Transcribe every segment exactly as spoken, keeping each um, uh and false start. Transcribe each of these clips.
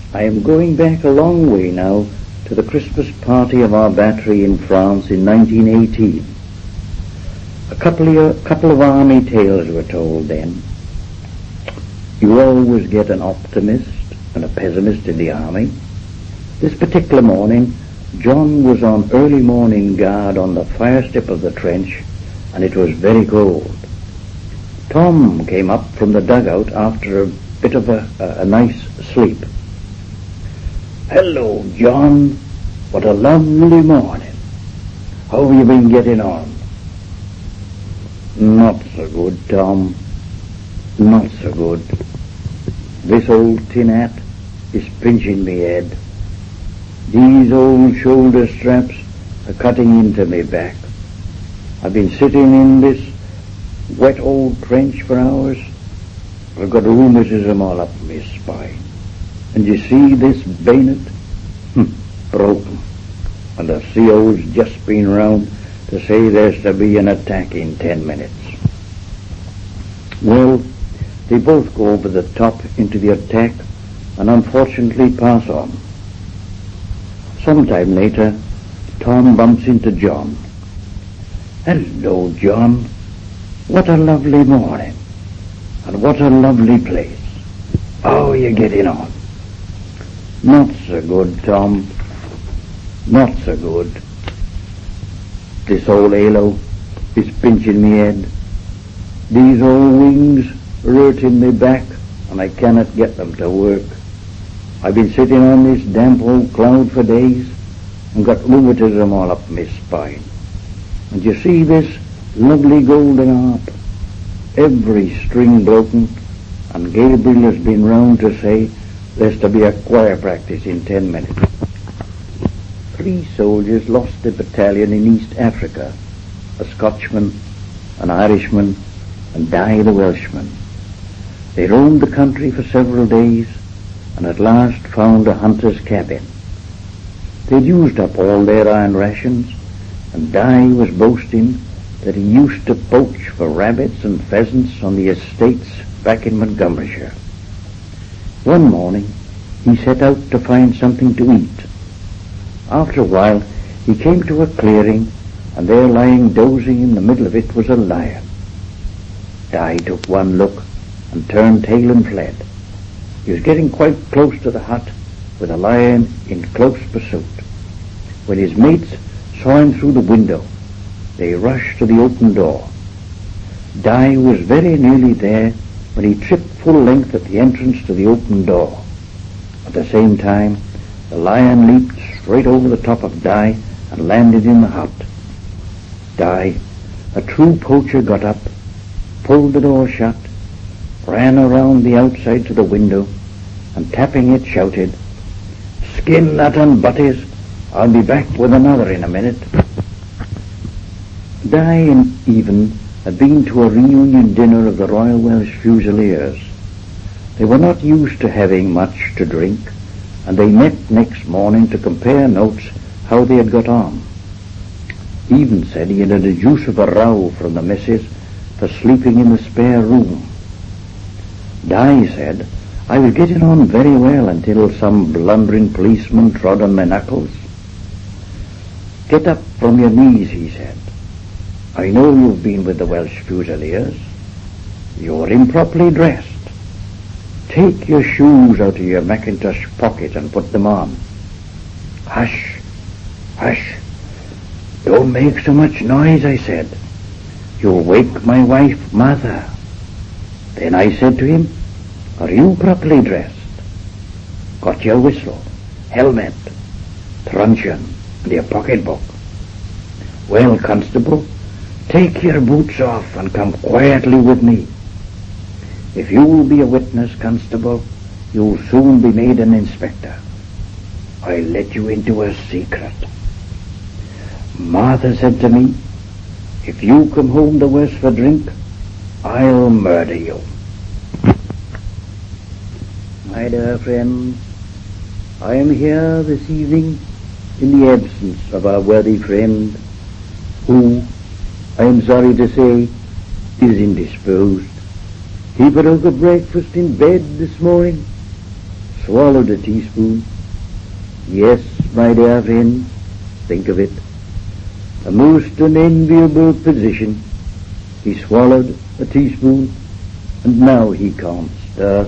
I am going back a long way now to the Christmas party of our battery in France in nineteen eighteen. A couple of, couple of army tales were told then. You always get an optimist and a pessimist in the army. This particular morning, John was on early morning guard on the fire step of the trench, and it was very cold. Tom came up from the dugout after a bit of a, a, a nice sleep. "Hello, John. What a lovely morning. How have you been getting on?" "Not so good, Tom. Not so good. This old tin hat is pinching me head. These old shoulder straps are cutting into me back. I've been sitting in this wet old trench for hours. I've got rheumatism all up my spine. And you see this bayonet? Hm, broken. And the C O's just been round to say there's to be an attack in ten minutes. Well, they both go over the top into the attack and unfortunately pass on. Sometime later, Tom bumps into John. "Hello, John. What a lovely morning. And what a lovely place. How are you getting on?" "Not so good, Tom. Not so good. This old halo is pinching me head. These old wings are hurting me back, and I cannot get them to work. I've been sitting on this damp old cloud for days and got rheumatism all up my spine. And you see this lovely golden harp? Every string broken, and Gabriel has been round to say there's to be a choir practice in ten minutes. Three soldiers lost their battalion in East Africa, a Scotchman, an Irishman, and Di the Welshman. They roamed the country for several days, and at last found a hunter's cabin. They'd used up all their iron rations, and Di was boasting that he used to poach for rabbits and pheasants on the estates back in Montgomeryshire. One morning, he set out to find something to eat. After a while, he came to a clearing, and there lying dozing in the middle of it was a lion. Di took one look and turned tail and fled. He was getting quite close to the hut with the lion in close pursuit. When his mates saw him through the window, they rushed to the open door. Di was very nearly there when he tripped full length at the entrance to the open door. At the same time, the lion leaped straight over the top of Di and landed in the hut. Di, a true poacher, got up, pulled the door shut, ran around the outside to the window, and tapping it shouted, "Skin that and butties, I'll be back with another in a minute." Di and Even had been to a reunion dinner of the Royal Welsh Fusiliers. They were not used to having much to drink, and they met next morning to compare notes how they had got on. Even said he had had a deuce of a row from the missus for sleeping in the spare room. Di said, "I was getting on very well until some blundering policeman trod on my knuckles." "Get up from your knees," he said. "I know you've been with the Welsh Fusiliers. You're improperly dressed. Take your shoes out of your mackintosh pocket and put them on." "Hush, hush. Don't make so much noise," I said. "You'll wake my wife, Martha." Then I said to him, "Are you properly dressed? Got your whistle, helmet, truncheon, and your pocketbook? Well, constable, take your boots off and come quietly with me. If you will be a witness, constable, you'll soon be made an inspector. I'll let you into a secret." Martha said to me, "If you come home the worse for drink, I'll murder you." My dear friends, I am here this evening in the absence of our worthy friend, who, I am sorry to say, is indisposed. He broke a breakfast in bed this morning, swallowed a teaspoon. Yes, my dear friend, think of it. A most unenviable position. He swallowed a teaspoon, and now he can't stir.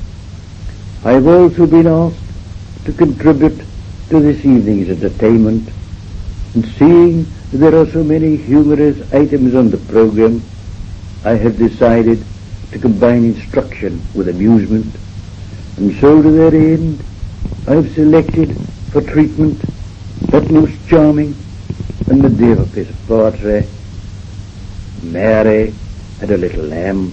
I have also been asked to contribute to this evening's entertainment, and seeing that there are so many humorous items on the program, I have decided to combine instruction with amusement, and so to that end I have selected for treatment that most charming and the dearest poetry, Mary Had a Little Lamb.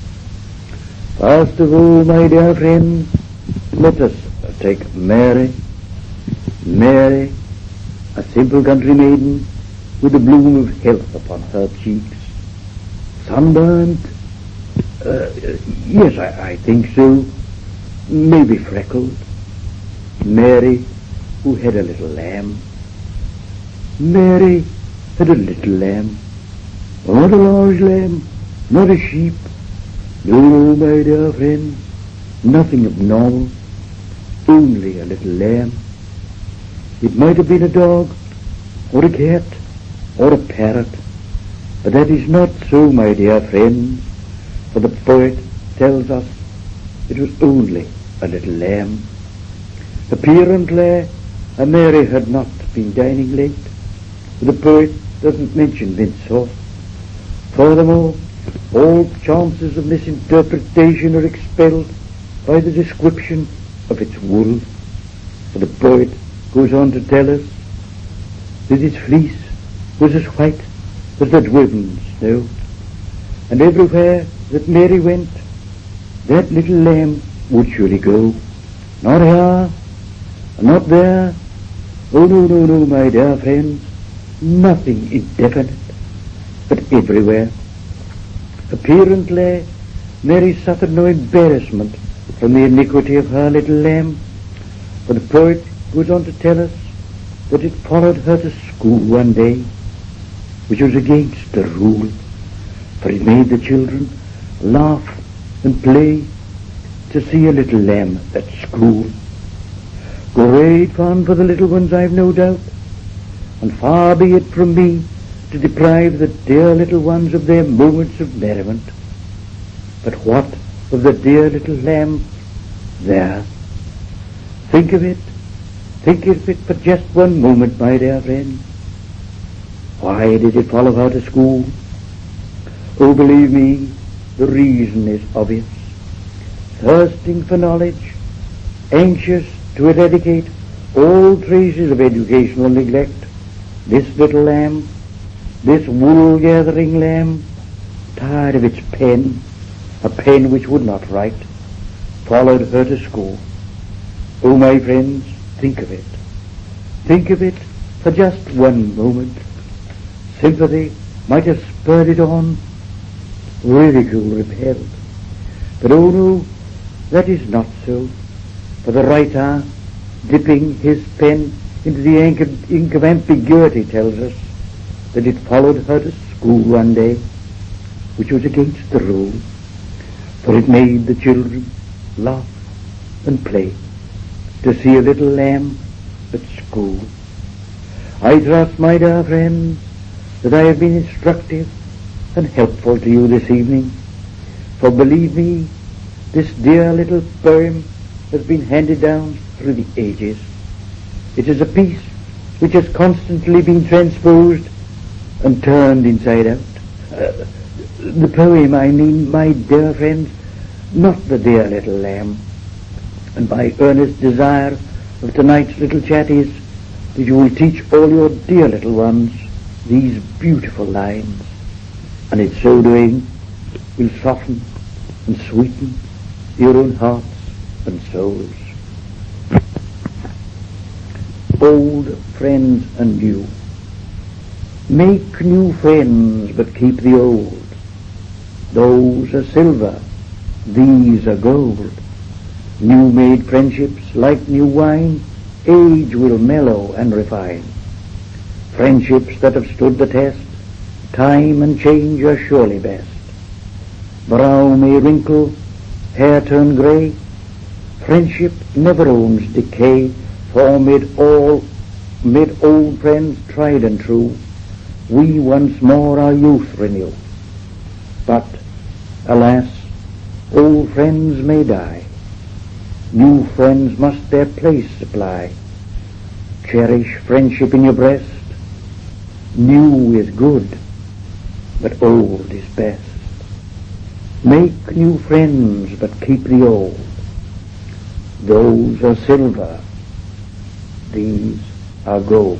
First of all, my dear friends, let us take Mary. Mary, a simple country maiden with the bloom of health upon her cheeks. Sunburnt? Uh, yes, I, I think so. Maybe freckled. Mary, who had a little lamb. Mary had a little lamb. Not a large lamb, not a sheep. No, no, my dear friends, nothing abnormal. Only a little lamb. It might have been a dog, or a cat, or a parrot, but that is not so, my dear friends, for the poet tells us it was only a little lamb. Apparently, Mary had not been dining late, but the poet doesn't mention mince sauce. Furthermore, all chances of misinterpretation are expelled by the description of its wool, for the poet goes on to tell us that its fleece was as white as the driven snow, and everywhere that Mary went, that little lamb would surely go. Not here, not there, oh no, no, no, my dear friends, nothing indefinite, but everywhere. Apparently, Mary suffered no embarrassment from the iniquity of her little lamb, for the poet goes on to tell us that it followed her to school one day, which was against the rule, for it made the children laugh and play to see a little lamb at school. Great fun for the little ones, I've no doubt, and far be it from me to deprive the dear little ones of their moments of merriment. But what of the dear little lamb there? Think of it, think of it for just one moment, my dear friend. Why did it follow her to school? Oh, believe me, the reason is obvious. Thirsting for knowledge, anxious to eradicate all traces of educational neglect, this little lamb, this wool-gathering lamb, tired of its pen, a pen which would not write, followed her to school. Oh, my friends, think of it. Think of it for just one moment. Sympathy might have spurred it on, ridicule repelled. But oh no, that is not so, for the writer, dipping his pen into the ink of, ink of ambiguity, tells us that it followed her to school one day, which was against the rule, for it made the children laugh and play to see a little lamb at school. I trust, my dear friends, that I have been instructive and helpful to you this evening, for believe me, this dear little poem has been handed down through the ages. It is a piece which has constantly been transposed and turned inside out. Uh, the poem, I mean, my dear friends, not the dear little lamb. And my earnest desire of tonight's little chat is that you will teach all your dear little ones these beautiful lines, and in so doing will soften and sweeten your own hearts and souls. Old friends and new. Make new friends, but keep the old. Those are silver, these are gold. New-made friendships, like new wine, age will mellow and refine. Friendships that have stood the test, time and change are surely best. Brow may wrinkle, hair turn grey, Friendship never owns decay, for mid all, mid old friends tried and true, we once more our youth renew. But, alas, old friends may die, new friends must their place supply. Cherish friendship in your breast, new is good, but old is best. Make new friends, but keep the old. Those are silver, these are gold.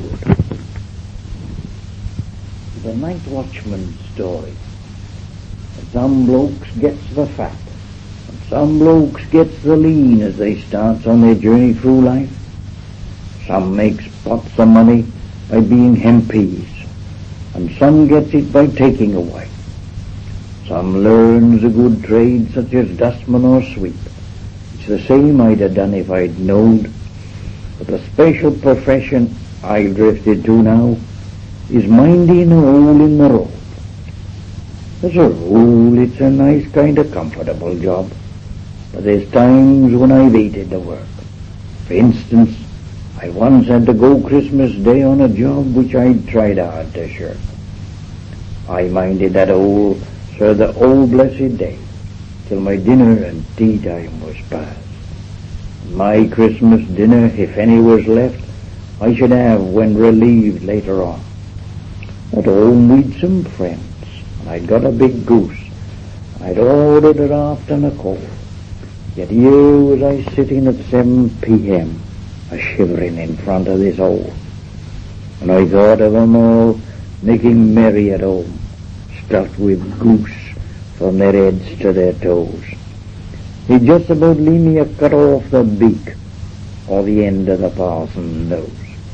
The Night Watchman's story. Some blokes gets the fat, and some blokes gets the lean as they starts on their journey through life. Some makes pots of money by being M Ps, and some gets it by taking away. Some learns a good trade such as dustman or sweep. It's the same I'd have done if I'd knowed. But the special profession I've drifted to now is minding a hole in the road. As a rule, it's a nice kind of comfortable job, but there's times when I've hated the work. For instance, I once had to go Christmas Day on a job which I'd tried hard to shirk. I minded that hole, sir, the whole blessed day, till my dinner and tea time was past. My Christmas dinner, if any was left, I should have when relieved later on. At home we'd some friends, and I'd got a big goose. I'd ordered it after a cold. Yet here was I sitting at seven p.m., a-shivering in front of this hole. And I thought of 'em all making merry at home, stuffed with goose from their heads to their toes. He'd just about leave me a cut off the beak or the end of the parson's nose.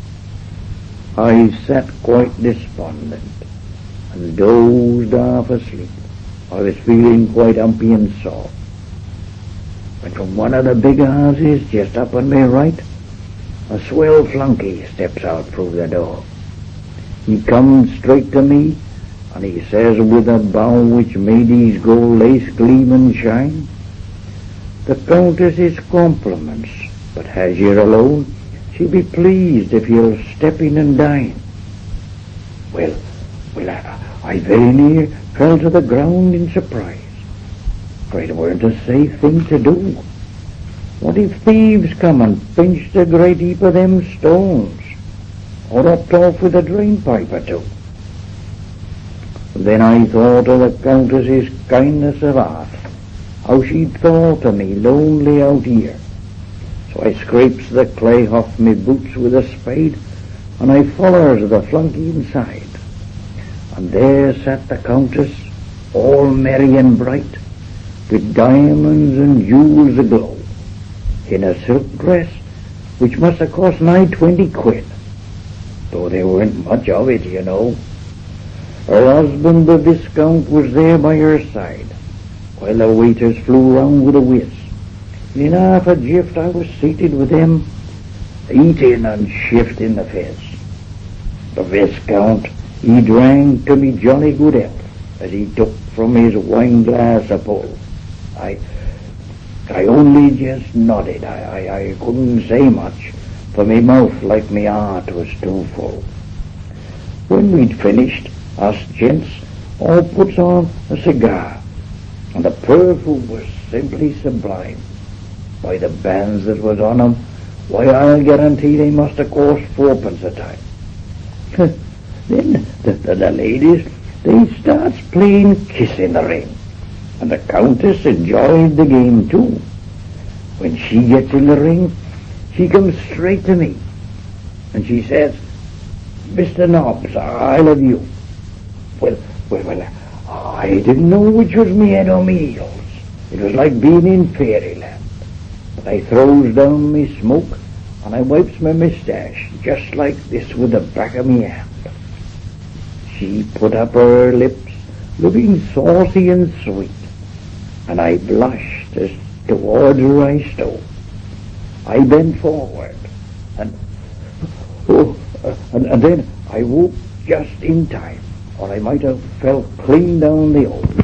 I sat quite despondent and dozed half asleep. I was feeling quite humpy and sore, when from one of the big houses just up on my right, a swell flunky steps out through the door. He comes straight to me, and he says with a bow which made his gold lace gleam and shine, "The Countess's compliments, but as you're alone, she'll be pleased if you'll step in and dine." Well, well, I, I very near fell to the ground in surprise, for it weren't a safe thing to do. What if thieves come and pinched a great heap of them stones, or hopped off with a drain pipe or two? Then I thought of the Countess's kindness of heart, how she'd thought of me lonely out here. So I scrapes the clay off me boots with a spade, and I follers the flunky inside. And there sat the Countess, all merry and bright, with diamonds and jewels aglow, in a silk dress which must have cost nigh twenty quid, though there weren't much of it, you know. Her husband, the Viscount, was there by her side, while the waiters flew round with a whiz. In half a jiff I was seated with them, eating and shifting the fez. The Viscount, he drank to me jolly good health, as he took from his wine glass a pull. I I only just nodded. I, I, I couldn't say much, for me mouth like me heart was too full. When we'd finished, us gents all puts on a cigar, and the perfume was simply sublime. By the bands that was on 'em, why, I'll guarantee they must have cost fourpence a time. Then the, the, the ladies, they starts playing Kiss in the Ring, and the Countess enjoyed the game too. When she gets in the ring, she comes straight to me, and she says, "Mister Nobbs, I love you." Well, well, well, I didn't know which was me head or me heels. It was like being in fairyland. But I throws down me smoke, and I wipes my moustache just like this with the back of me hand. She put up her lips, looking saucy and sweet, and I blushed as towards her I stole. I bent forward, and oh, uh, and, and then I woke just in time, or I might have fell clean down the hole.